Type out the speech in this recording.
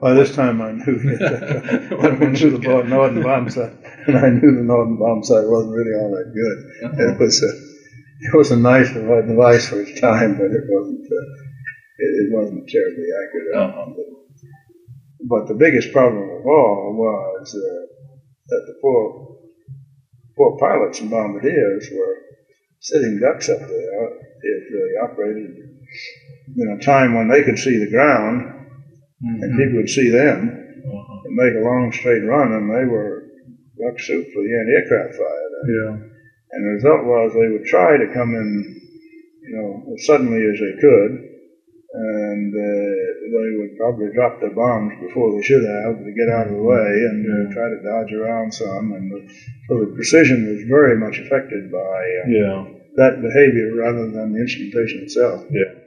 By this time I knew that I knew the Norden bombsight, and I knew the Norden bombsight wasn't really all that good. It was a nice device for its time, but it wasn't terribly accurate. But the biggest problem of all was that the poor pilots and bombardiers were sitting ducks up there if they operated in a time when they could see the ground and people would see them and make a long straight run, and they were duck soup for the anti-aircraft fire. And the result was they would try to come in, as suddenly as they could, and they would probably drop their bombs before they should have to get out of the way and try to dodge around some. And so the precision was very much affected by that behavior rather than the instrumentation itself. Yeah.